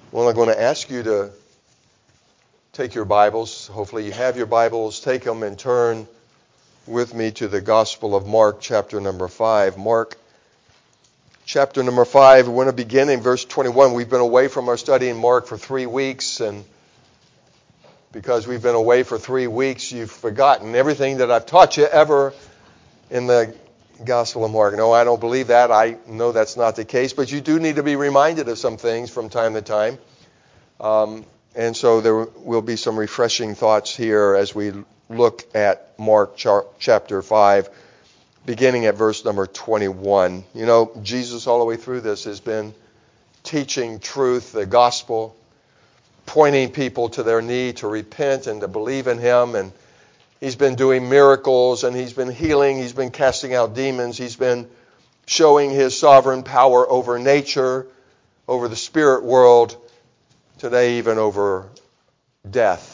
Well, I'm going to ask you to take your Bibles. Hopefully you have your Bibles. Take them and turn with me to the Gospel of Mark, chapter number 5. Mark, chapter number 5. We want to begin in verse 21. We've been away from our study in Mark for 3 weeks, and because we've been away for 3 weeks, you've forgotten everything that I've taught you ever in the Gospel of Mark. No, I don't believe that. I know that's not the case, but you do need to be reminded of some things from time to time. And so there will be some refreshing thoughts here as we look at Mark chapter 5, beginning at verse number 21. You know, Jesus all the way through this has been teaching truth, the gospel, pointing people to their need to repent and to believe in Him. And He's been doing miracles, and He's been healing, He's been casting out demons, He's been showing His sovereign power over nature, over the spirit world, today even over death.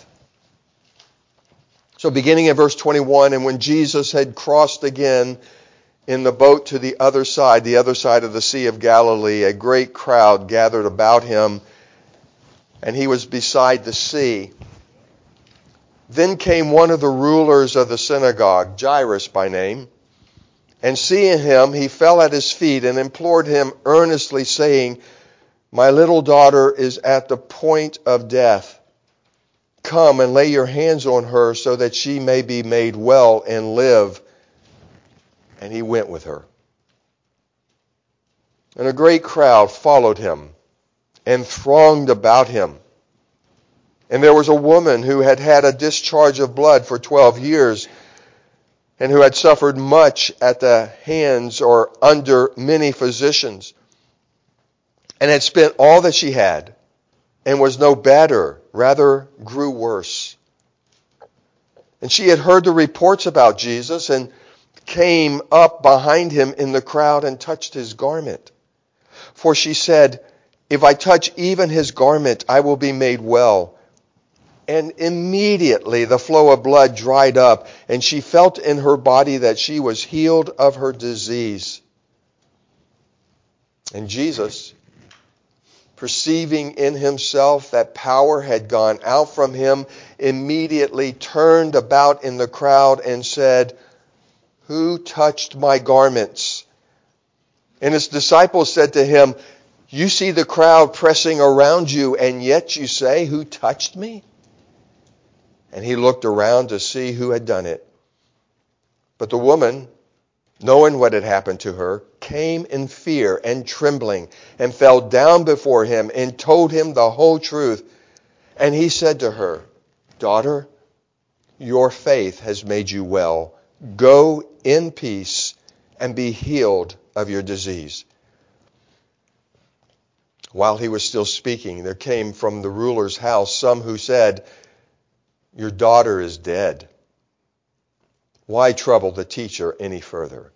So beginning at verse 21, and when Jesus had crossed again in the boat to the other side of the Sea of Galilee, a great crowd gathered about Him, and He was beside the sea. Then came one of the rulers of the synagogue, Jairus by name, and seeing Him, he fell at His feet and implored Him earnestly, saying, "My little daughter is at the point of death. Come and lay your hands on her so that she may be made well and live." And He went with her. And a great crowd followed Him and thronged about Him. And there was a woman who had had a discharge of blood for 12 years, and who had suffered much at the hands or under many physicians, and had spent all that she had, and was no better, rather grew worse. And she had heard the reports about Jesus, and came up behind Him in the crowd and touched His garment. For she said, "If I touch even His garment, I will be made well." And immediately the flow of blood dried up, and she felt in her body that she was healed of her disease. And Jesus, perceiving in Himself that power had gone out from Him, immediately turned about in the crowd and said, "Who touched my garments?" And His disciples said to Him, "You see the crowd pressing around you, and yet you say, 'Who touched me?'" And He looked around to see who had done it. But the woman, knowing what had happened to her, came in fear and trembling, and fell down before Him and told Him the whole truth. And He said to her, "Daughter, your faith has made you well. Go in peace and be healed of your disease." While He was still speaking, there came from the ruler's house some who said, "Your daughter is dead. Why trouble the teacher any further?"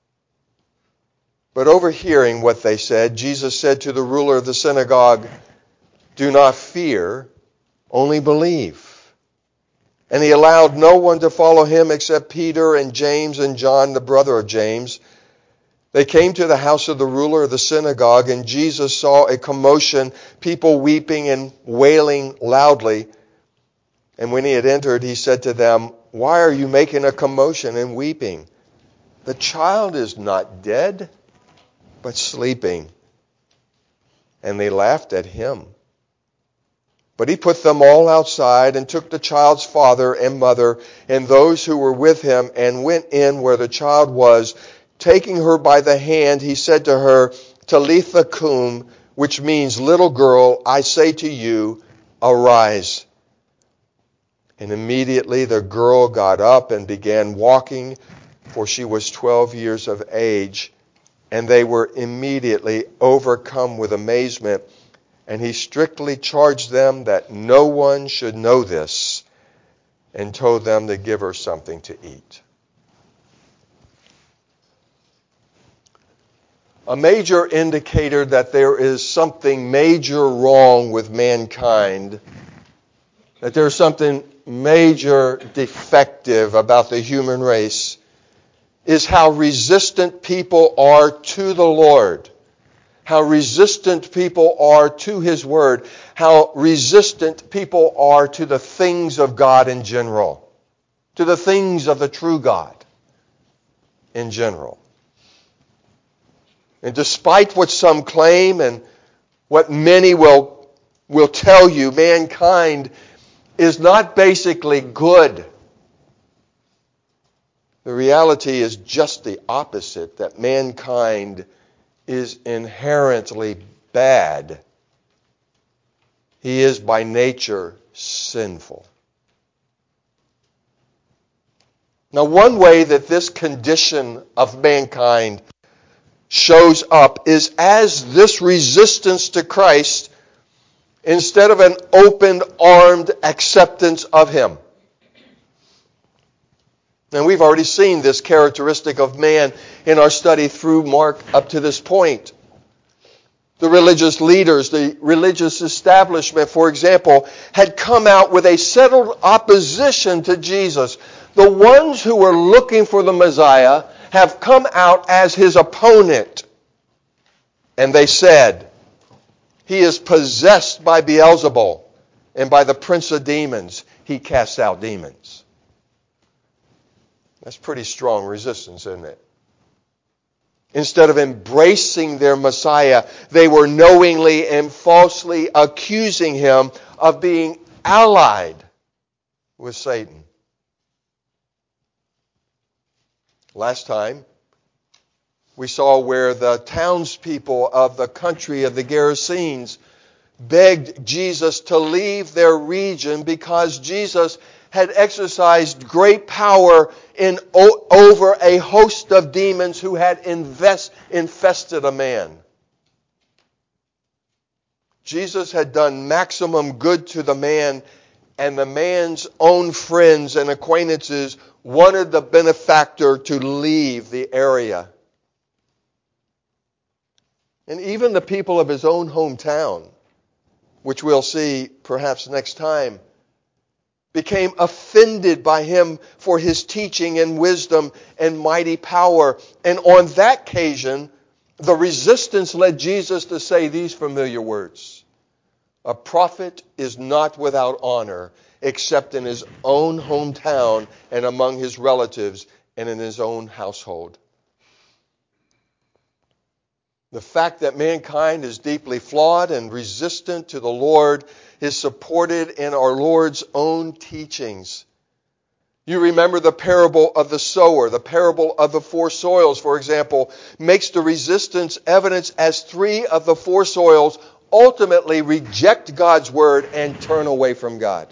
But overhearing what they said, Jesus said to the ruler of the synagogue, "Do not fear, only believe." And He allowed no one to follow Him except Peter and James and John, the brother of James. They came to the house of the ruler of the synagogue, and Jesus saw a commotion, people weeping and wailing loudly. And when He had entered, He said to them, "Why are you making a commotion and weeping? The child is not dead, but sleeping." And they laughed at Him. But He put them all outside and took the child's father and mother and those who were with Him and went in where the child was. Taking her by the hand, He said to her, "Talitha cum," which means, "Little girl, I say to you, arise." And immediately the girl got up and began walking, for she was 12 years of age. And they were immediately overcome with amazement. And He strictly charged them that no one should know this, and told them to give her something to eat. A major indicator that there is something major wrong with mankind, that there's something major defective about the human race, is how resistant people are to the Lord. how resistant people are to His Word, how resistant people are to the things of God in general, to the things of the true God in general. And despite what some claim and what many will tell you, mankind is not basically good. The reality is just the opposite, that mankind is inherently bad. He is by nature sinful. Now, one way that this condition of mankind shows up is as this resistance to Christ instead of an open-armed acceptance of Him. And we've already seen this characteristic of man in our study through Mark up to this point. The religious leaders, the religious establishment, for example, had come out with a settled opposition to Jesus. The ones who were looking for the Messiah have come out as His opponent. And they said, He is possessed by Beelzebul, and by the prince of demons He casts out demons. That's pretty strong resistance, isn't it? Instead of embracing their Messiah, they were knowingly and falsely accusing Him of being allied with Satan. Last time, we saw where the townspeople of the country of the Gerasenes begged Jesus to leave their region because Jesus had exercised great power over a host of demons who had infested a man. Jesus had done maximum good to the man, and the man's own friends and acquaintances wanted the benefactor to leave the area. And even the people of his own hometown, which we'll see perhaps next time, became offended by him for his teaching and wisdom and mighty power. And on that occasion, the resistance led Jesus to say these familiar words: "A prophet is not without honor except in his own hometown and among his relatives and in his own household." The fact that mankind is deeply flawed and resistant to the Lord is supported in our Lord's own teachings. You remember the parable of the sower, the parable of the four soils, for example, makes the resistance evidence as 3 of the 4 soils ultimately reject God's word and turn away from God.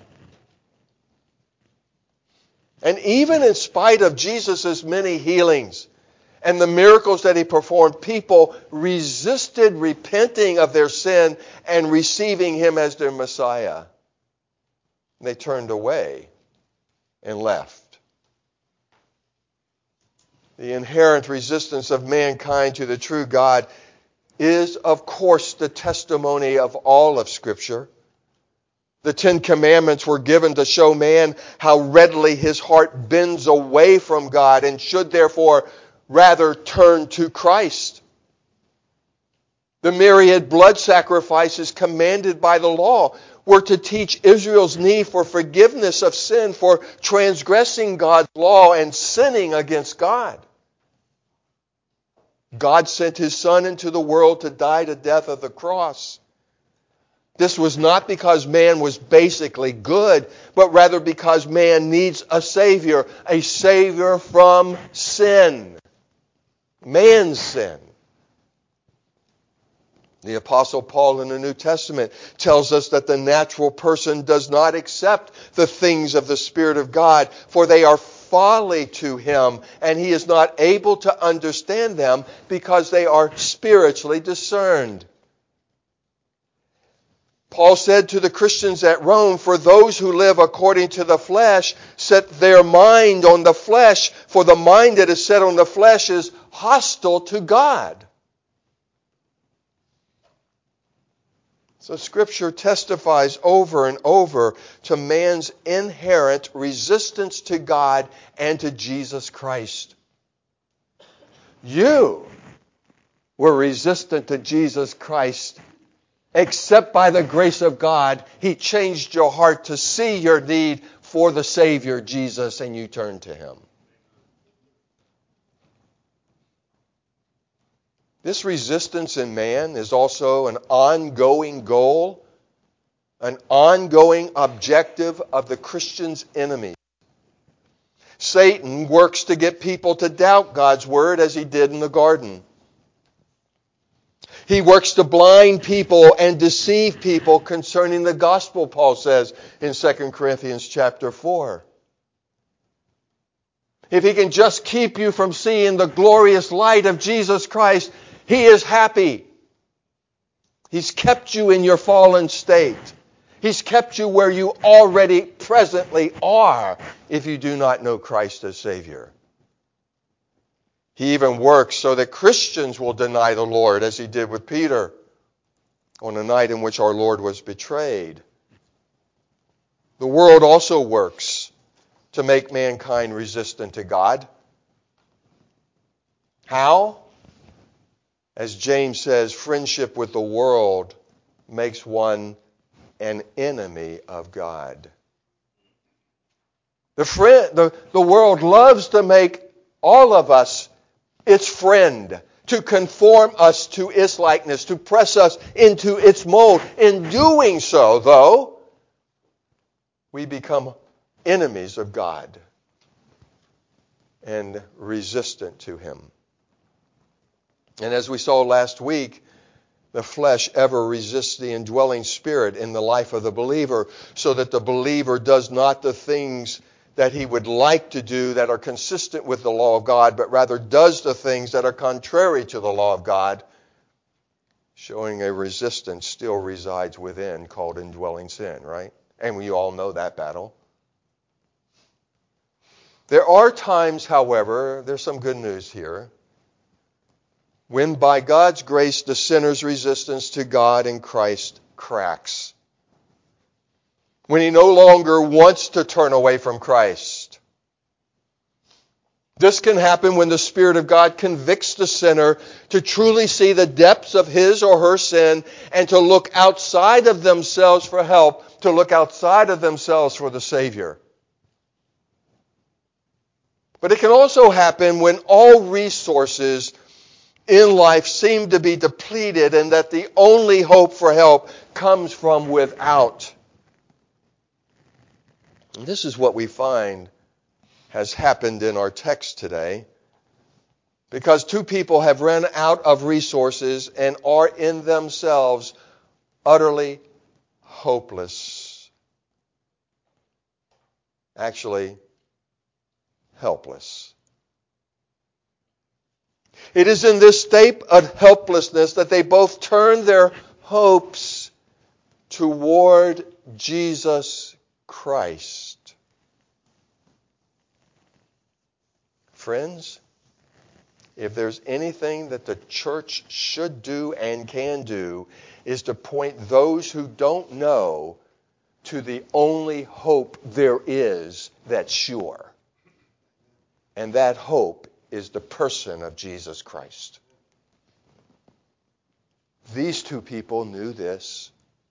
And even in spite of Jesus' many healings and the miracles that He performed, people resisted repenting of their sin and receiving Him as their Messiah. They turned away and left. The inherent resistance of mankind to the true God is, of course, the testimony of all of Scripture. The 10 Commandments were given to show man how readily his heart bends away from God and should therefore rather turn to Christ. The myriad blood sacrifices commanded by the law were to teach Israel's need for forgiveness of sin, for transgressing God's law and sinning against God. God sent His Son into the world to die the death of the cross. This was not because man was basically good, but rather because man needs a Savior from sin. Man's sin. The Apostle Paul in the New Testament tells us that the natural person does not accept the things of the Spirit of God, for they are folly to him, and he is not able to understand them because they are spiritually discerned. Paul said to the Christians at Rome, "For those who live according to the flesh set their mind on the flesh, for the mind that is set on the flesh is hostile to God." So Scripture testifies over and over to man's inherent resistance to God and to Jesus Christ. You were resistant to Jesus Christ, except by the grace of God, He changed your heart to see your need for the Savior, Jesus, and you turned to Him. This resistance in man is also an ongoing goal, an ongoing objective of the Christian's enemy. Satan works to get people to doubt God's Word as he did in the garden. He works to blind people and deceive people concerning the gospel, Paul says in 2 Corinthians chapter 4. If he can just keep you from seeing the glorious light of Jesus Christ, he is happy. He's kept you in your fallen state. He's kept you where you already presently are if you do not know Christ as Savior. He even works so that Christians will deny the Lord, as he did with Peter on the night in which our Lord was betrayed. The world also works to make mankind resistant to God. How? As James says, friendship with the world makes one an enemy of God. The world loves to make all of us its friend, to conform us to its likeness, to press us into its mold. In doing so, though, we become enemies of God and resistant to Him. And as we saw last week, the flesh ever resists the indwelling Spirit in the life of the believer, so that the believer does not the things that he would like to do that are consistent with the law of God, but rather does the things that are contrary to the law of God, showing a resistance still resides within called indwelling sin, right? And we all know that battle. There are times, however, there's some good news here, when by God's grace the sinner's resistance to God in Christ cracks. When he no longer wants to turn away from Christ. This can happen when the Spirit of God convicts the sinner to truly see the depths of his or her sin and to look outside of themselves for help, to look outside of themselves for the Savior. But it can also happen when all resources in life seem to be depleted and that the only hope for help comes from without. And this is what we find has happened in our text today, because two people have run out of resources and are in themselves utterly hopeless. Actually, helpless. It is in this state of helplessness that they both turn their hopes toward Jesus Christ. Friends, if there's anything that the church should do and can do, is to point those who don't know to the only hope there is that's sure. And that hope is the person of Jesus Christ. These two people knew this.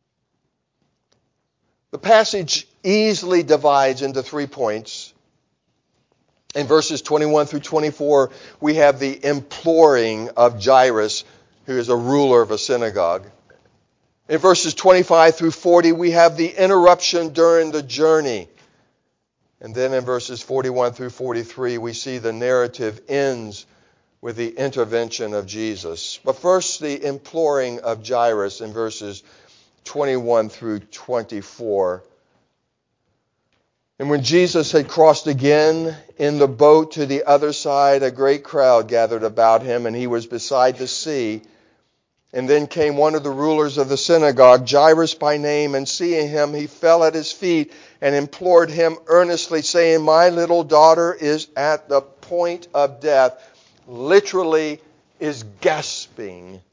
The passage easily divides into 3 points. In verses 21 through 24, we have the imploring of Jairus, who is a ruler of a synagogue. In verses 25 through 40, we have the interruption during the journey. And then in verses 41 through 43, we see the narrative ends with the intervention of Jesus. But first, the imploring of Jairus in verses 21 through 24. And when Jesus had crossed again in the boat to the other side, a great crowd gathered about him, and he was beside the sea. And then came one of the rulers of the synagogue, Jairus by name, and seeing him, he fell at his feet and implored him earnestly, saying, "My little daughter is at the point of death." Literally is gasping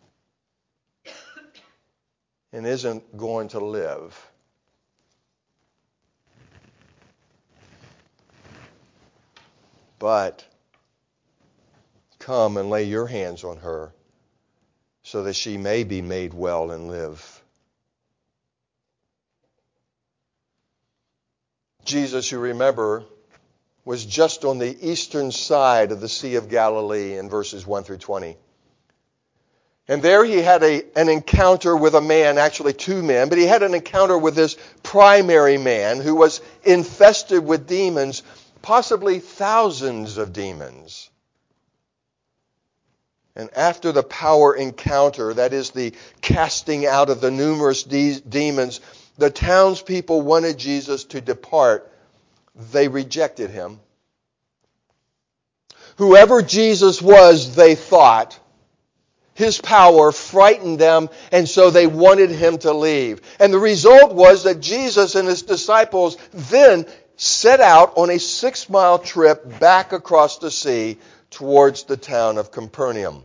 and isn't going to live. But come and lay your hands on her, so that she may be made well and live. Jesus, you remember, was just on the eastern side of the Sea of Galilee in verses 1 through 20. And there he had an encounter with a man, actually two men, but he had an encounter with this primary man who was infested with demons, possibly thousands of demons. And after the power encounter, that is the casting out of the numerous demons, the townspeople wanted Jesus to depart. They rejected him. Whoever Jesus was, they thought, his power frightened them, and so they wanted him to leave. And the result was that Jesus and his disciples then set out on a 6-mile trip back across the sea towards the town of Capernaum.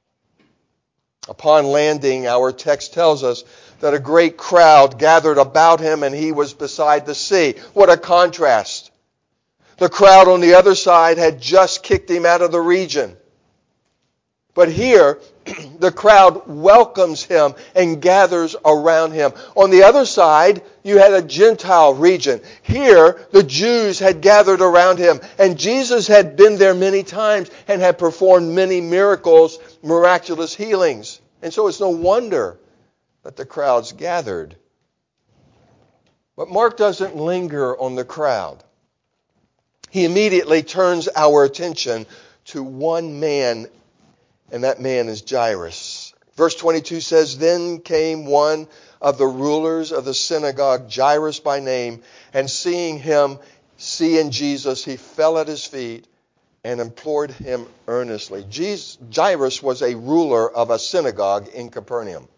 Upon landing, our text tells us that a great crowd gathered about him and he was beside the sea. What a contrast. The crowd on the other side had just kicked him out of the region. But here, the crowd welcomes him and gathers around him. On the other side, you had a Gentile region. Here, the Jews had gathered around him. And Jesus had been there many times and had performed many miracles, miraculous healings. And so it's no wonder that the crowds gathered. But Mark doesn't linger on the crowd. He immediately turns our attention to one man, and that man is Jairus. Verse 22 says, Then came one of the rulers of the synagogue, Jairus by name, and seeing Jesus, he fell at his feet and implored him earnestly. Jairus was a ruler of a synagogue in Capernaum.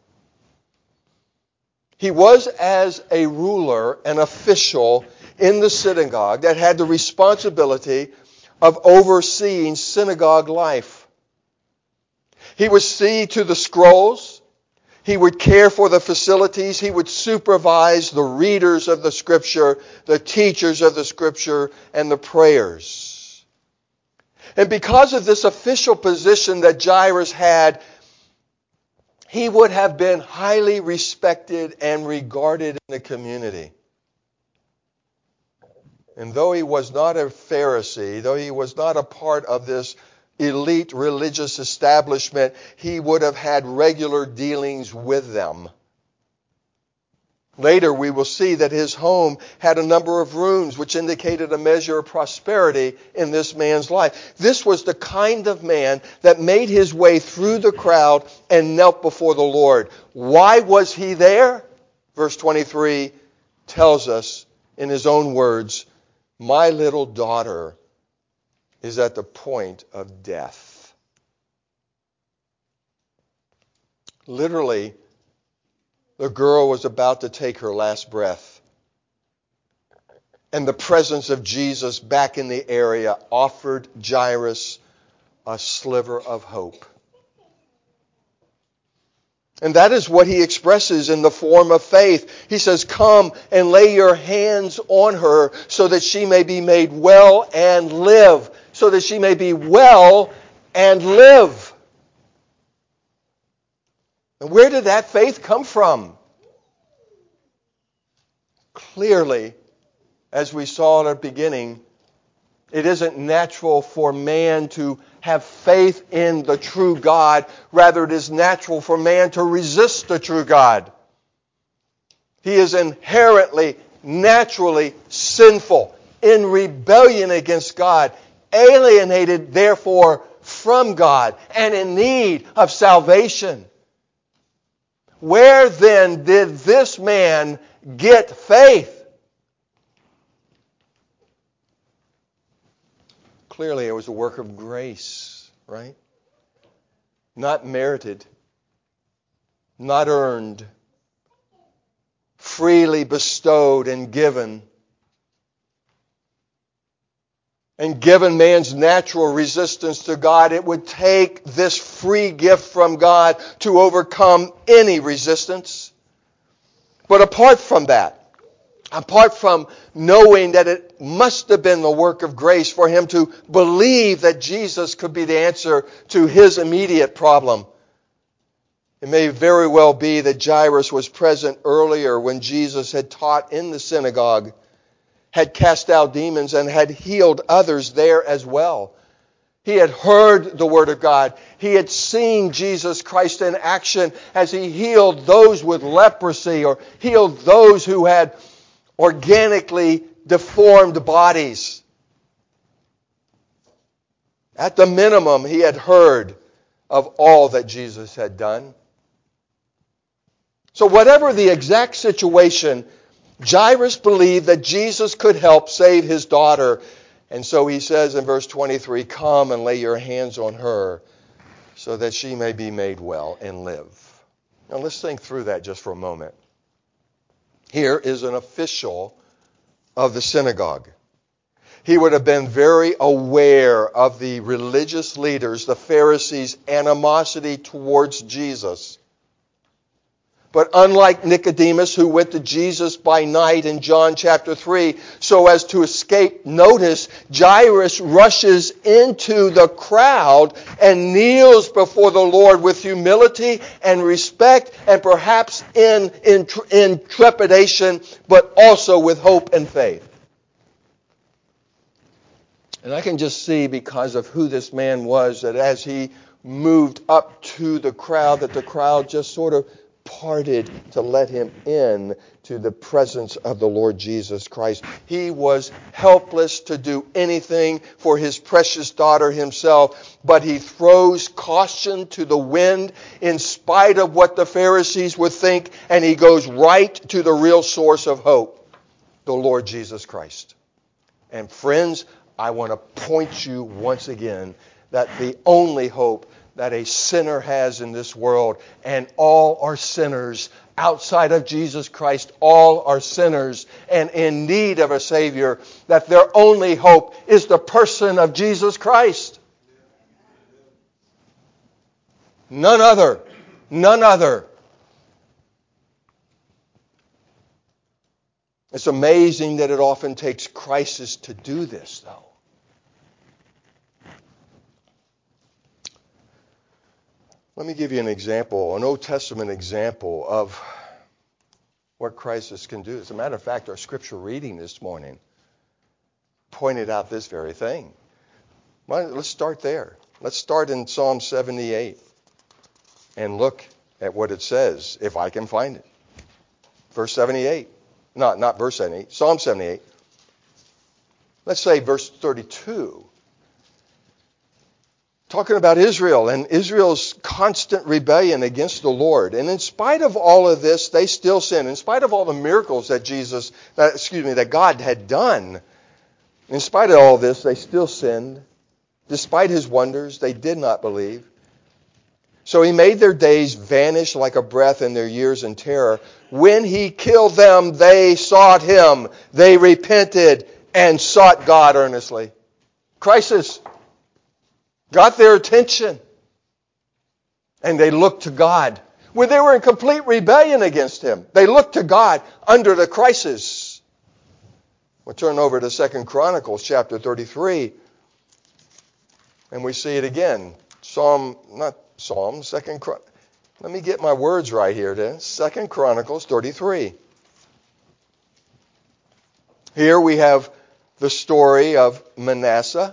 He was, as a ruler, an official in the synagogue that had the responsibility of overseeing synagogue life. He would see to the scrolls. He would care for the facilities. He would supervise the readers of the Scripture, the teachers of the Scripture, and the prayers. And because of this official position that Jairus had, he would have been highly respected and regarded in the community. And though he was not a Pharisee, though he was not a part of this elite religious establishment, he would have had regular dealings with them. Later we will see that his home had a number of rooms which indicated a measure of prosperity in this man's life. This was the kind of man that made his way through the crowd and knelt before the Lord. Why was he there? Verse 23 tells us in his own words, My little daughter is at the point of death. Literally, the girl was about to take her last breath. And the presence of Jesus back in the area offered Jairus a sliver of hope. And that is what he expresses in the form of faith. He says, Come and lay your hands on her so that she may be made well and live. So that she may be well and live. And where did that faith come from? Clearly, as we saw at the beginning, it isn't natural for man to have faith in the true God. Rather, it is natural for man to resist the true God. He is inherently, naturally sinful, in rebellion against God, alienated, therefore, from God, and in need of salvation. Where then did this man get faith? Clearly, it was a work of grace, right? Not merited, not earned, freely bestowed and given. And given man's natural resistance to God, it would take this free gift from God to overcome any resistance. But apart from that, apart from knowing that it must have been the work of grace for him to believe that Jesus could be the answer to his immediate problem, It may very well be that Jairus was present earlier when Jesus had taught in the synagogue, had cast out demons, and had healed others there as well. He had heard the Word of God. He had seen Jesus Christ in action as He healed those with leprosy or healed those who had organically deformed bodies. At the minimum, he had heard of all that Jesus had done. So whatever the exact situation, Jairus believed that Jesus could help save his daughter. And so he says in verse 23, "Come and lay your hands on her so that she may be made well and live." Now let's think through that just for a moment. Here is an official of the synagogue. He would have been very aware of the religious leaders, the Pharisees' animosity towards Jesus. But unlike Nicodemus, who went to Jesus by night in John chapter 3, so as to escape notice, Jairus rushes into the crowd and kneels before the Lord with humility and respect and perhaps in trepidation, but also with hope and faith. And I can just see, because of who this man was, that as he moved up to the crowd, that the crowd just sort of parted to let him in to the presence of the Lord Jesus Christ. He was helpless to do anything for his precious daughter himself, but he throws caution to the wind in spite of what the Pharisees would think, and he goes right to the real source of hope, the Lord Jesus Christ. And friends, I want to point you once again that the only hope that a sinner has in this world, and all are sinners outside of Jesus Christ, all are sinners and in need of a Savior, that their only hope is the person of Jesus Christ. None other. None other. It's amazing that it often takes crisis to do this, though. Let me give you an example, an Old Testament example of what crisis can do. As a matter of fact, our scripture reading this morning pointed out this very thing. Let's start there. Let's start in Psalm 78 and look at what it says, if I can find it. Verse 78. Not verse 78. Psalm 78. Let's say verse 32. Talking about Israel and Israel's constant rebellion against the Lord. And in spite of all of this, they still sin. In spite of all the miracles that God had done, in spite of all this, they still sinned. Despite His wonders, they did not believe. So He made their days vanish like a breath and their years in terror. When He killed them, they sought Him. They repented and sought God earnestly. Crisis got their attention, and they looked to God. When they were in complete rebellion against Him, they looked to God under the crisis. We'll turn over to 2 Chronicles chapter 33, and we see it again. Let me get my words right here then. 2 Chronicles 33. Here we have the story of Manasseh.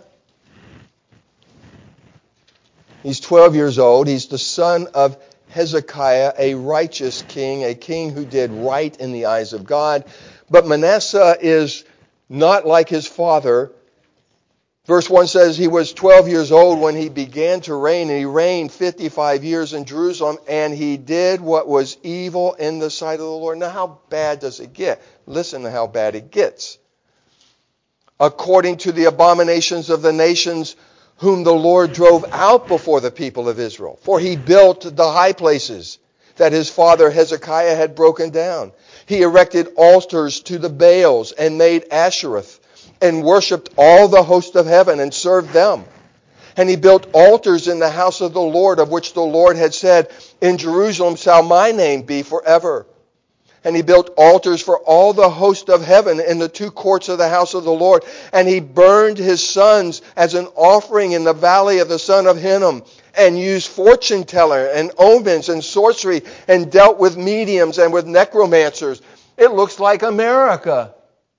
He's 12 years old. He's the son of Hezekiah, a righteous king, a king who did right in the eyes of God. But Manasseh is not like his father. Verse 1 says he was 12 years old when he began to reign, and he reigned 55 years in Jerusalem, and he did what was evil in the sight of the Lord. Now, how bad does it get? Listen to how bad it gets. According to the abominations of the nations whom the Lord drove out before the people of Israel. For he built the high places that his father Hezekiah had broken down. He erected altars to the Baals and made Ashereth, and worshipped all the host of heaven and served them. And he built altars in the house of the Lord, of which the Lord had said, "In Jerusalem shall my name be forever." And he built altars for all the host of heaven in the two courts of the house of the Lord. And he burned his sons as an offering in the valley of the son of Hinnom, and used fortune teller and omens and sorcery, and dealt with mediums and with necromancers. It looks like America.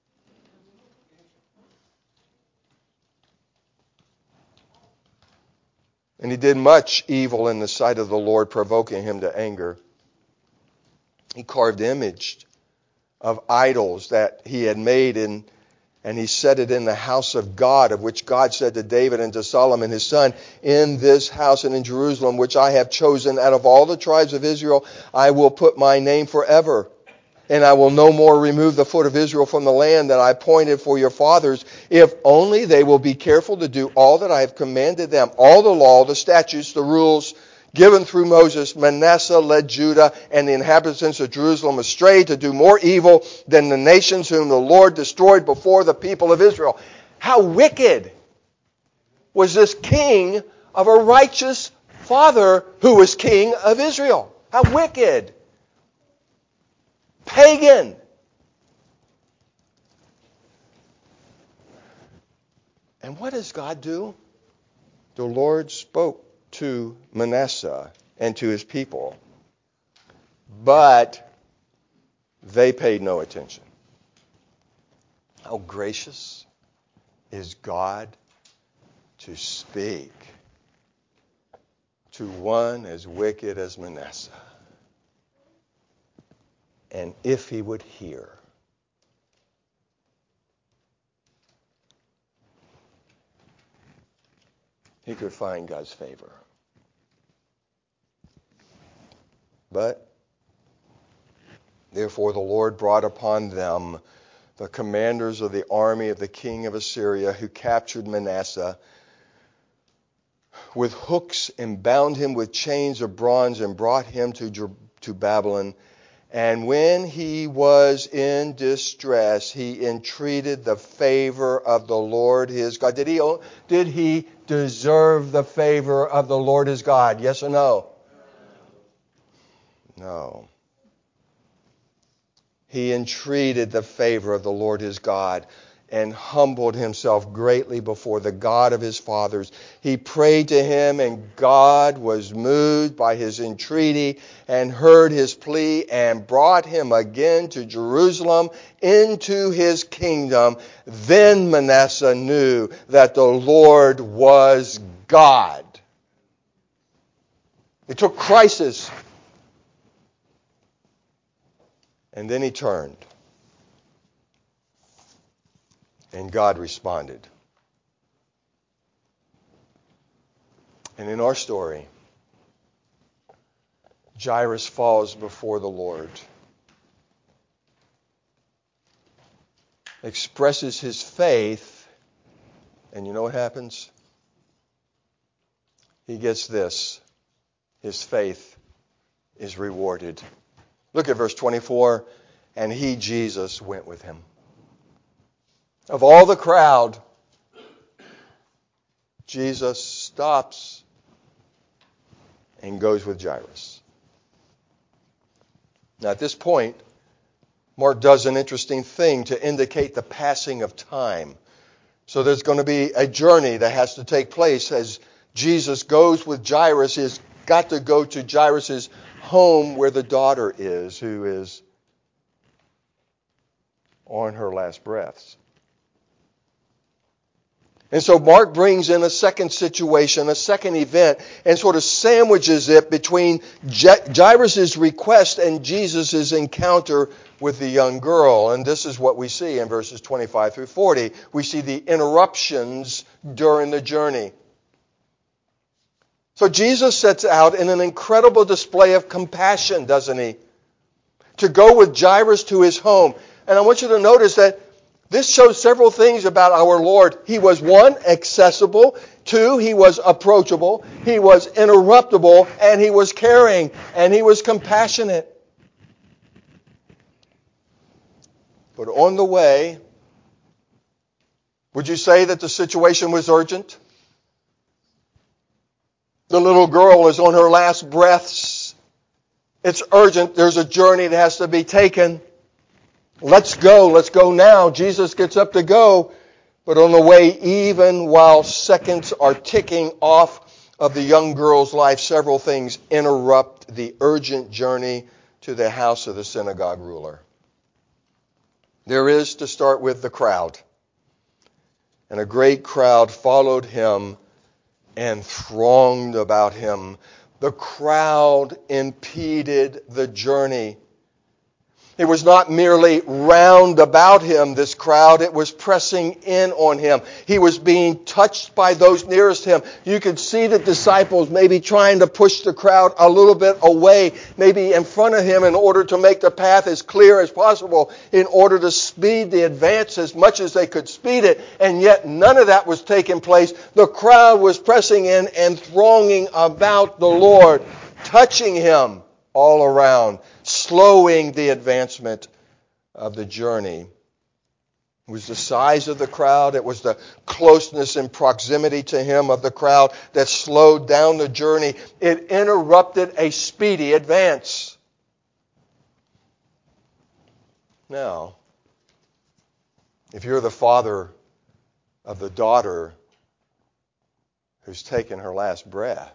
And he did much evil in the sight of the Lord, provoking him to anger. He carved image of idols that he had made, and he set it in the house of God, of which God said to David and to Solomon his son, in this house and in Jerusalem, which I have chosen out of all the tribes of Israel, I will put my name forever. And I will no more remove the foot of Israel from the land that I appointed for your fathers, if only they will be careful to do all that I have commanded them. All the law, the statutes, the rules given through Moses. Manasseh led Judah and the inhabitants of Jerusalem astray to do more evil than the nations whom the Lord destroyed before the people of Israel. How wicked was this king of a righteous father who was king of Israel? How wicked! Pagan. And what does God do? The Lord spoke to Manasseh and to his people, but they paid no attention. How gracious is God to speak to one as wicked as Manasseh. And if he would hear, he could find God's favor. But, therefore, the Lord brought upon them the commanders of the army of the king of Assyria, who captured Manasseh with hooks and bound him with chains of bronze and brought him to Babylon. And when he was in distress, he entreated the favor of the Lord his God. Did he deserve the favor of the Lord his God? Yes or no? No. He entreated the favor of the Lord his God and humbled himself greatly before the God of his fathers. He prayed to him, and God was moved by his entreaty and heard his plea and brought him again to Jerusalem into his kingdom. Then Manasseh knew that the Lord was God. It took crisis. And then he turned. And God responded. And in our story, Jairus falls before the Lord, expresses his faith, and you know what happens? He gets this. His faith is rewarded. Look at verse 24. And he, Jesus, went with him. Of all the crowd, Jesus stops and goes with Jairus. Now at this point, Mark does an interesting thing to indicate the passing of time. So there's going to be a journey that has to take place as Jesus goes with Jairus. He's got to go to Jairus' home where the daughter is, who is on her last breaths. And so Mark brings in a second situation, a second event, and sort of sandwiches it between Jairus' request and Jesus' encounter with the young girl. And this is what we see in verses 25 through 40. We see the interruptions during the journey. So Jesus sets out in an incredible display of compassion, doesn't he? To go with Jairus to his home. And I want you to notice that this shows several things about our Lord. He was, one, accessible. Two, he was approachable. He was interruptible. And he was caring. And he was compassionate. But on the way, would you say that the situation was urgent? The little girl is on her last breaths. It's urgent. There's a journey that has to be taken. Let's go now. Jesus gets up to go. But on the way, even while seconds are ticking off of the young girl's life, several things interrupt the urgent journey to the house of the synagogue ruler. There is, to start with, the crowd. And a great crowd followed him and thronged about him. The crowd impeded the journey. It was not merely round about him, this crowd. It was pressing in on him. He was being touched by those nearest him. You could see the disciples maybe trying to push the crowd a little bit away, maybe in front of him in order to make the path as clear as possible, in order to speed the advance as much as they could speed it. And yet none of that was taking place. The crowd was pressing in and thronging about the Lord, touching him all around, slowing the advancement of the journey. It was the size of the crowd, it was the closeness and proximity to him of the crowd that slowed down the journey. It interrupted a speedy advance. Now, if you're the father of the daughter who's taken her last breath,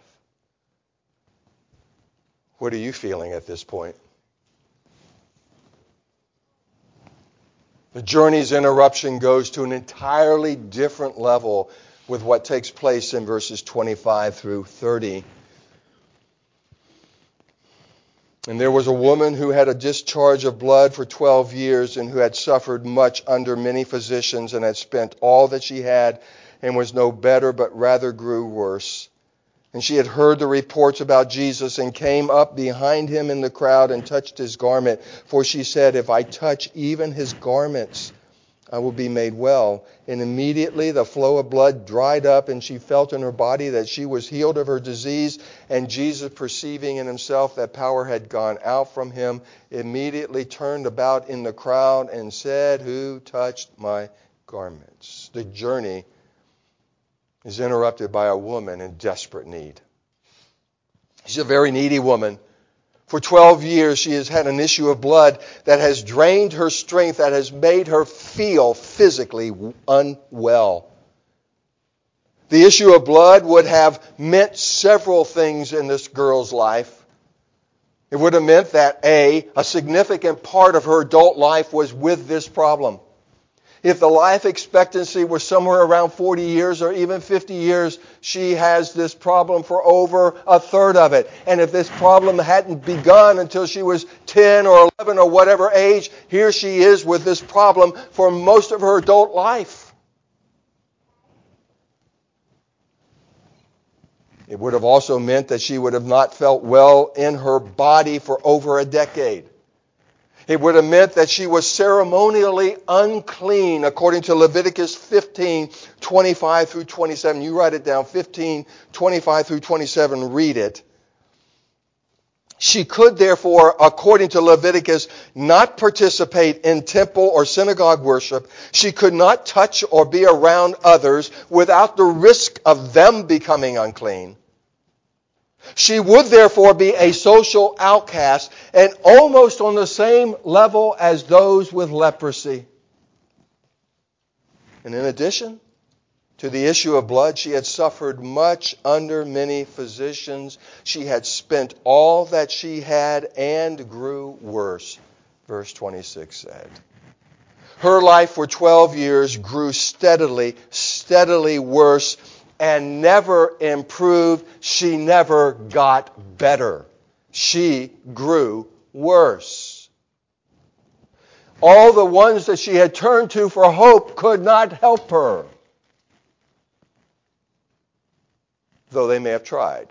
what are you feeling at this point? The journey's interruption goes to an entirely different level with what takes place in verses 25 through 30. And there was a woman who had a discharge of blood for 12 years and who had suffered much under many physicians and had spent all that she had and was no better but rather grew worse. And she had heard the reports about Jesus and came up behind him in the crowd and touched his garment. For she said, if I touch even his garments, I will be made well. And immediately the flow of blood dried up, and she felt in her body that she was healed of her disease. And Jesus, perceiving in himself that power had gone out from him, immediately turned about in the crowd and said, who touched my garments? The journey is interrupted by a woman in desperate need. She's a very needy woman. For 12 years, she has had an issue of blood that has drained her strength, that has made her feel physically unwell. The issue of blood would have meant several things in this girl's life. It would have meant that a significant part of her adult life was with this problem. If the life expectancy was somewhere around 40 years or even 50 years, she has this problem for over a third of it. And if this problem hadn't begun until she was 10 or 11 or whatever age, here she is with this problem for most of her adult life. It would have also meant that she would have not felt well in her body for over a decade. It would have meant that she was ceremonially unclean, according to Leviticus 15, 25 through 27. You write it down, 15, 25 through 27, read it. She could therefore, according to Leviticus, not participate in temple or synagogue worship. She could not touch or be around others without the risk of them becoming unclean. She would therefore be a social outcast and almost on the same level as those with leprosy. And in addition to the issue of blood, she had suffered much under many physicians. She had spent all that she had and grew worse, verse 26 said. Her life for 12 years grew steadily worse and never improved. She never got better. She grew worse. All the ones that she had turned to for hope could not help her, though they may have tried.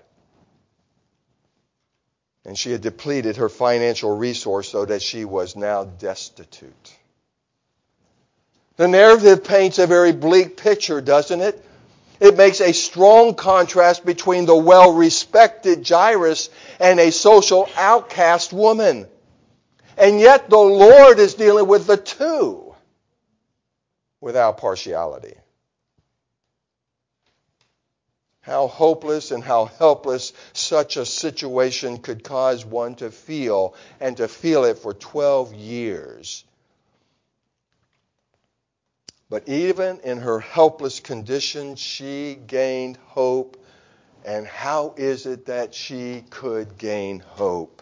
And she had depleted her financial resource so that she was now destitute. The narrative paints a very bleak picture, doesn't it? It makes a strong contrast between the well-respected Jairus and a social outcast woman. And yet the Lord is dealing with the two without partiality. How hopeless and how helpless such a situation could cause one to feel, and to feel it for 12 years. But even in her helpless condition, she gained hope. And how is it that she could gain hope?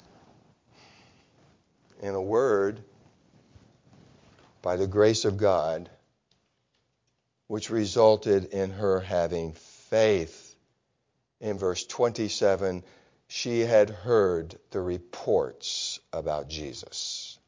In a word, by the grace of God, which resulted in her having faith. In verse 27, she had heard the reports about Jesus.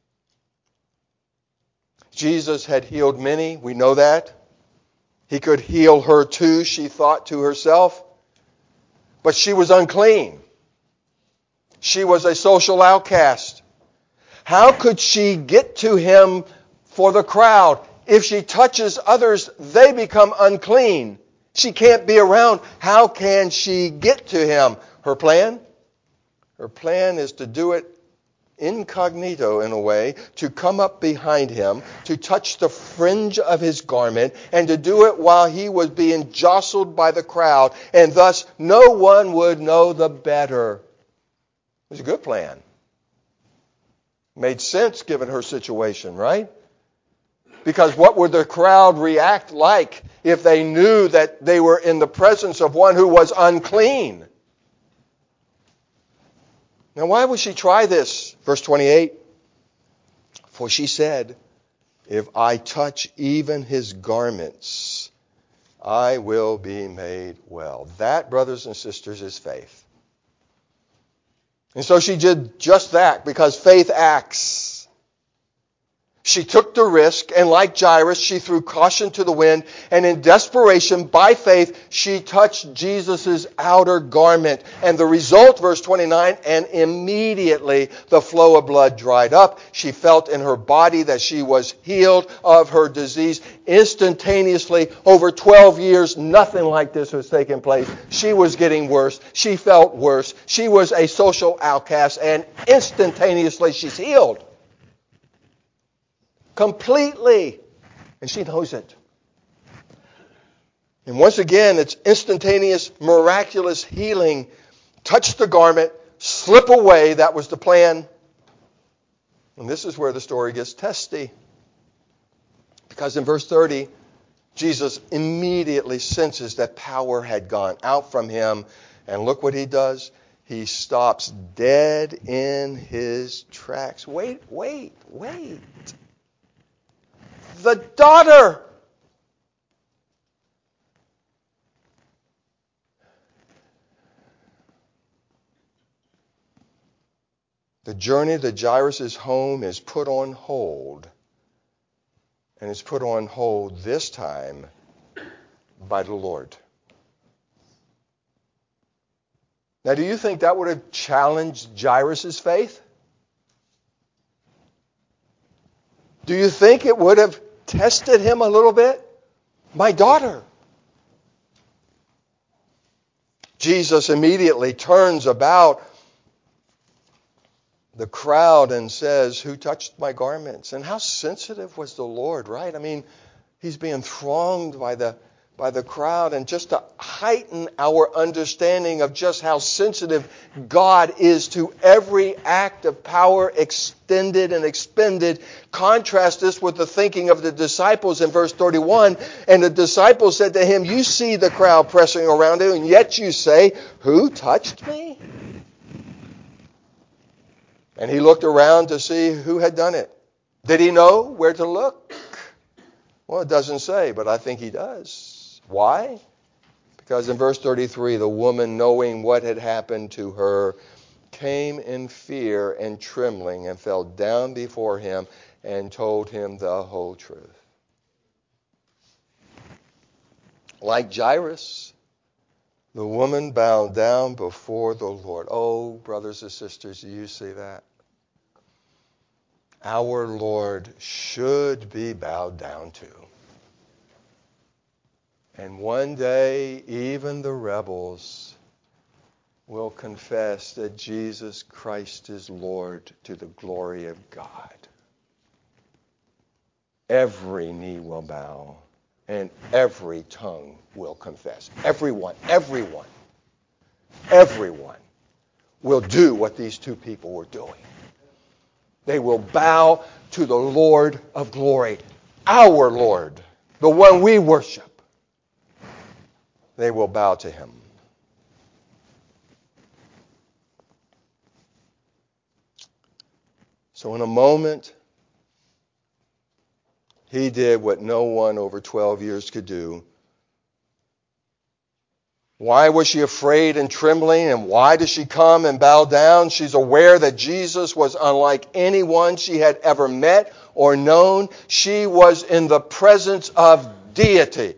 Jesus had healed many, we know that. He could heal her too, she thought to herself. But she was unclean. She was a social outcast. How could she get to him for the crowd? If she touches others, they become unclean. She can't be around. How can she get to him? Her plan? Her plan is to do it incognito in a way, to come up behind him, to touch the fringe of his garment, and to do it while he was being jostled by the crowd, and thus no one would know the better. It was a good plan. Made sense given her situation, right? Because what would the crowd react like if they knew that they were in the presence of one who was unclean? Now, why would she try this? Verse 28, for she said, if I touch even his garments, I will be made well. That, brothers and sisters, is faith. And so she did just that, because faith acts. She took the risk, and like Jairus, she threw caution to the wind, and in desperation, by faith, she touched Jesus' outer garment. And the result, verse 29, and immediately the flow of blood dried up. She felt in her body that she was healed of her disease. Instantaneously, over 12 years, nothing like this was taking place. She was getting worse. She felt worse. She was a social outcast, and instantaneously she's healed. Completely. And she knows it. And once again, it's instantaneous, miraculous healing. Touch the garment, slip away. That was the plan. And this is where the story gets testy. Because in verse 30, Jesus immediately senses that power had gone out from him. And look what he does. He stops dead in his tracks. Wait. The daughter. The journey to Jairus' home is put on hold. And it's put on hold this time by the Lord. Now, do you think that would have challenged Jairus' faith? Do you think it would have tested him a little bit? My daughter. Jesus immediately turns about the crowd and says, who touched my garments? And how sensitive was the Lord, right? I mean, he's being thronged by the crowd, and just to heighten our understanding of just how sensitive God is to every act of power extended and expended, contrast this with the thinking of the disciples in verse 31. And the disciples said to him, you see the crowd pressing around you, and yet you say, who touched me? And he looked around to see who had done it. Did he know where to look? Well, it doesn't say, but I think he does. Why? Because in verse 33, the woman, knowing what had happened to her, came in fear and trembling and fell down before him and told him the whole truth. Like Jairus, the woman bowed down before the Lord. Oh, brothers and sisters, do you see that? Our Lord should be bowed down to. And one day, even the rebels will confess that Jesus Christ is Lord to the glory of God. Every knee will bow and every tongue will confess. Everyone will do what these two people were doing. They will bow to the Lord of glory, our Lord, the one we worship. They will bow to him. So in a moment, he did what no one over 12 years could do. Why was she afraid and trembling, and why did she come and bow down? She's aware that Jesus was unlike anyone she had ever met or known. She was in the presence of deity.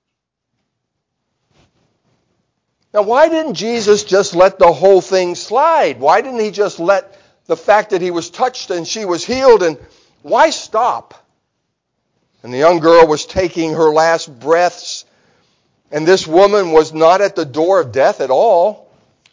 Now, why didn't Jesus just let the whole thing slide? Why didn't he just let the fact that he was touched and she was healed, and why stop? And the young girl was taking her last breaths, and this woman was not at the door of death at all.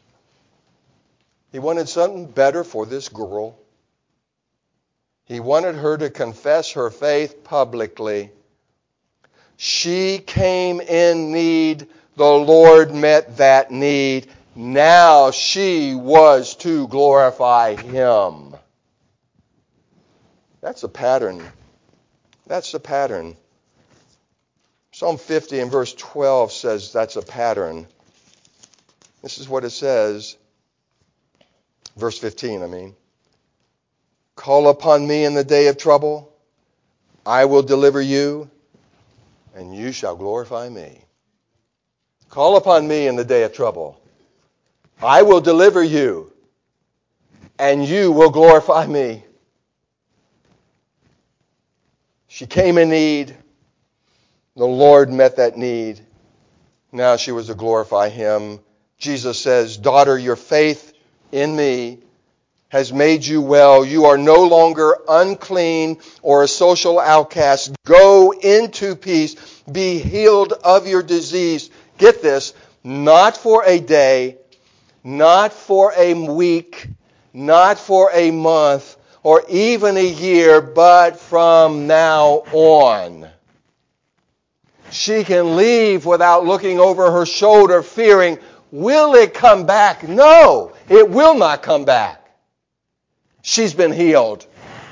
He wanted something better for this girl. He wanted her to confess her faith publicly. She came in need. The Lord met that need. Now she was to glorify him. That's a pattern. That's the pattern. Psalm 50 and verse 12 says that's a pattern. This is what it says. Verse 15, Call upon me in the day of trouble. I will deliver you, and you shall glorify me. Call upon me in the day of trouble. I will deliver you, and you will glorify me. She came in need. The Lord met that need. Now she was to glorify him. Jesus says, Daughter, your faith in me has made you well. You are no longer unclean or a social outcast. Go into peace. Be healed of your disease. Get this, not for a day, not for a week, not for a month, or even a year, but from now on. She can leave without looking over her shoulder, fearing, will it come back? No, it will not come back. She's been healed.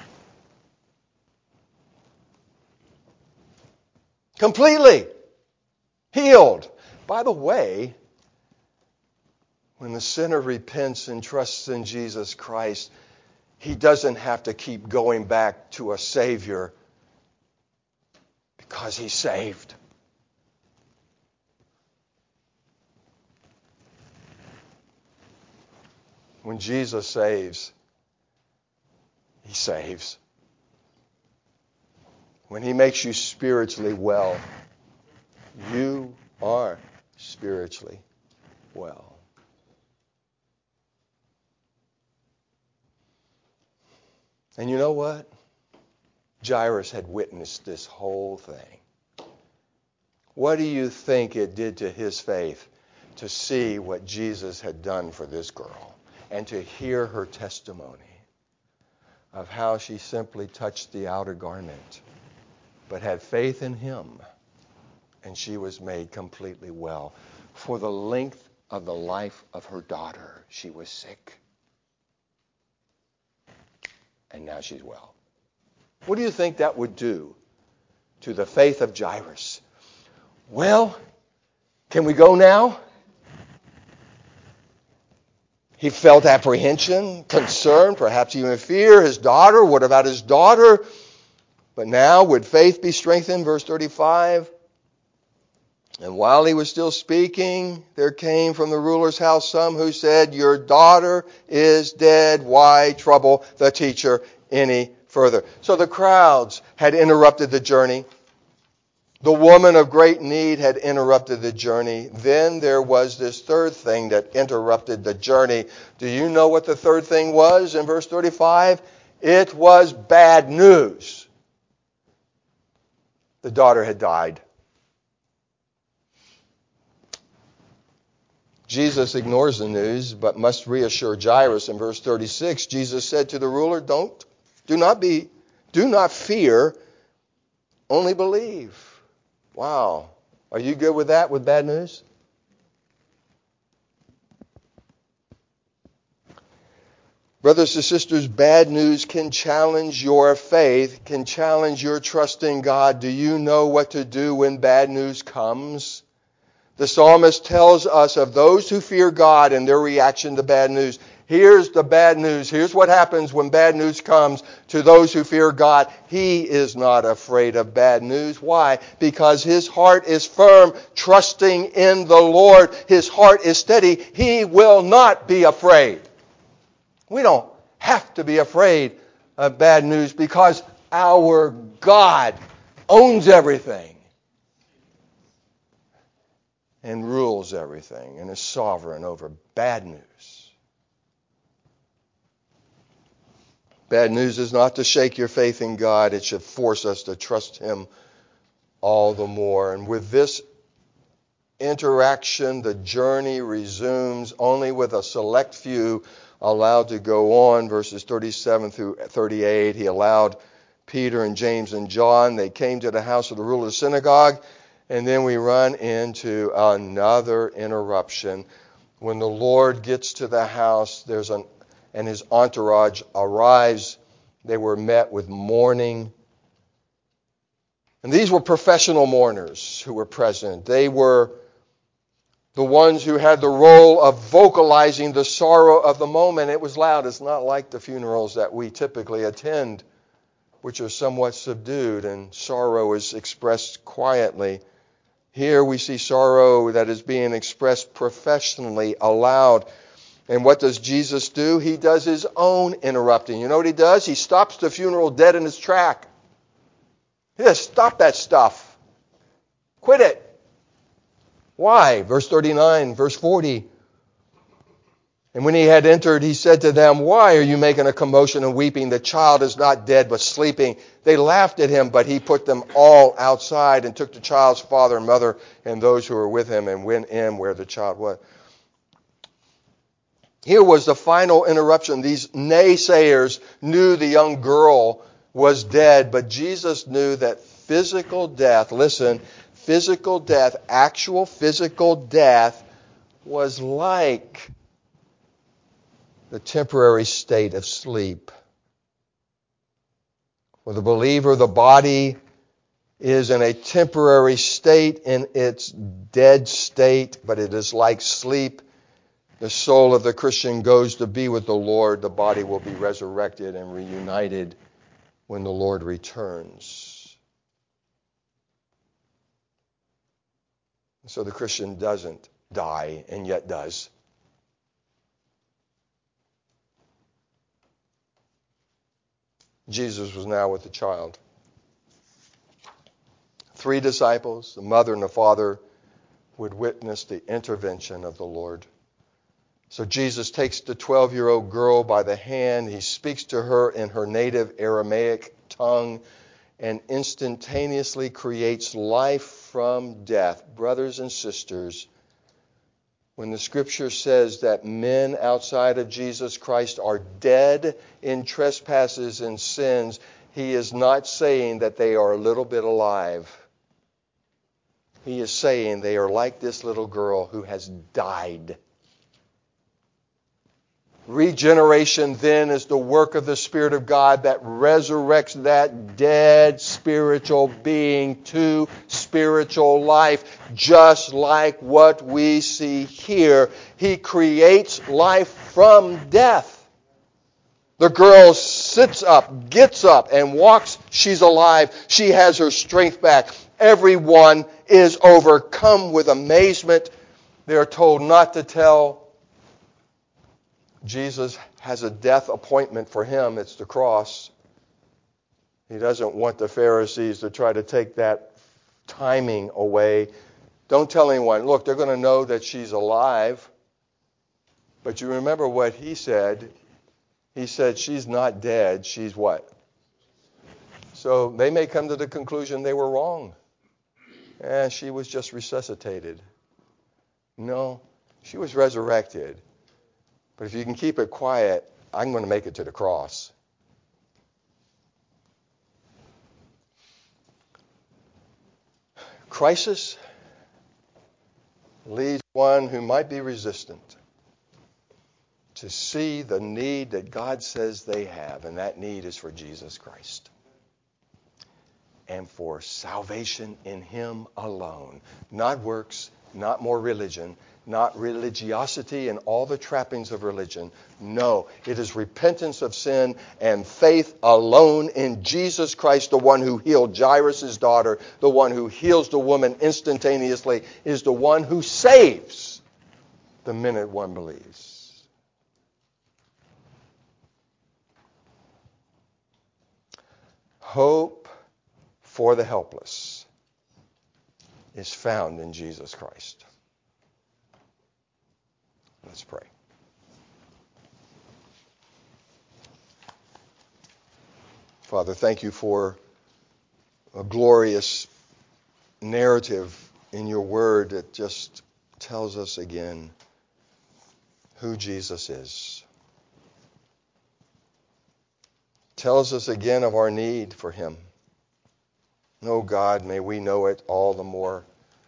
Completely healed. By the way, when the sinner repents and trusts in Jesus Christ, he doesn't have to keep going back to a Savior because he's saved. When Jesus saves, he saves. When he makes you spiritually well, you are spiritually well. And you know what? Jairus had witnessed this whole thing. What do you think it did to his faith to see what Jesus had done for this girl and to hear her testimony of how she simply touched the outer garment but had faith in him and she was made completely well? For the length of the life of her daughter, she was sick. And now she's well. What do you think that would do to the faith of Jairus? Well, can we go now? He felt apprehension, concern, perhaps even fear. His daughter, what about his daughter? But now, would faith be strengthened? Verse 35. And while he was still speaking, there came from the ruler's house some who said, Your daughter is dead. Why trouble the teacher any further? So the crowds had interrupted the journey. The woman of great need had interrupted the journey. Then there was this third thing that interrupted the journey. Do you know what the third thing was in verse 35? It was bad news. The daughter had died. Jesus ignores the news, but must reassure Jairus in verse 36. Jesus said to the ruler, do not fear, only believe. Wow. Are you good with that, with bad news? Brothers and sisters, bad news can challenge your faith, can challenge your trust in God. Do you know what to do when bad news comes? The psalmist tells us of those who fear God and their reaction to bad news. Here's the bad news. Here's what happens when bad news comes to those who fear God. He is not afraid of bad news. Why? Because his heart is firm, trusting in the Lord. His heart is steady. He will not be afraid. We don't have to be afraid of bad news because our God owns everything and rules everything and is sovereign over bad news. Bad news is not to shake your faith in God. It should force us to trust him all the more. And with this interaction, the journey resumes only with a select few allowed to go on. Verses 37 through 38, he allowed Peter and James and John. They came to the house of the ruler of the synagogue. And then we run into another interruption. When the Lord gets to the house, and his entourage arrives, they were met with mourning. And these were professional mourners who were present. They were the ones who had the role of vocalizing the sorrow of the moment. It was loud. It's not like the funerals that we typically attend, which are somewhat subdued, and sorrow is expressed quietly. Here we see sorrow that is being expressed professionally, aloud. And what does Jesus do? He does his own interrupting. You know what he does? He stops the funeral dead in its track. He says, stop that stuff. Quit it. Why? Verse 39, verse 40. And when he had entered, he said to them, why are you making a commotion and weeping? The child is not dead, but sleeping. They laughed at him, but he put them all outside and took the child's father and mother and those who were with him and went in where the child was. Here was the final interruption. These naysayers knew the young girl was dead, but Jesus knew that physical death, listen, physical death, actual physical death was like the temporary state of sleep. For the believer, the body is in a temporary state in its dead state, but it is like sleep. The soul of the Christian goes to be with the Lord. The body will be resurrected and reunited when the Lord returns. So the Christian doesn't die and yet does. Jesus was now with the child. 3 disciples, the mother and the father, would witness the intervention of the Lord. So Jesus takes the 12-year-old girl by the hand. He speaks to her in her native Aramaic tongue and instantaneously creates life from death. Brothers and sisters, when the Scripture says that men outside of Jesus Christ are dead in trespasses and sins, he is not saying that they are a little bit alive. He is saying they are like this little girl who has died. Regeneration then is the work of the Spirit of God that resurrects that dead spiritual being to spiritual life, just like what we see here. He creates life from death. The girl sits up, gets up, and walks. She's alive. She has her strength back. Everyone is overcome with amazement. They are told not to tell. Jesus has a death appointment for him. It's the cross. He doesn't want the Pharisees to try to take that timing away. Don't tell anyone. Look, they're going to know that she's alive. But you remember what he said. He said she's not dead. She's what? So they may come to the conclusion they were wrong. She was just resuscitated. No, she was resurrected. But if you can keep it quiet, I'm going to make it to the cross. crisis leads one who might be resistant to see the need that God says they have, and that need is for Jesus Christ and for salvation in Him alone. Not works, not more religion, not religiosity and all the trappings of religion. No, it is repentance of sin and faith alone in Jesus Christ, the one who healed Jairus' daughter, the one who heals the woman instantaneously, is the one who saves the minute one believes. Hope for the helpless is found in Jesus Christ. Let's pray. Father, thank you for a glorious narrative in your word that just tells us again who Jesus is. Tells us again of our need for him. Oh God, may we know it all the more.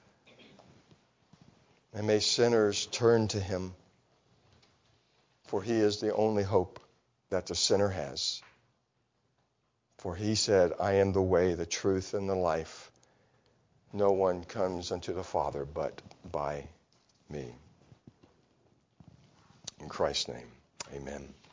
And may sinners turn to him, for he is the only hope that the sinner has. For he said, I am the way, the truth, and the life. No one comes unto the Father but by me. In Christ's name, amen.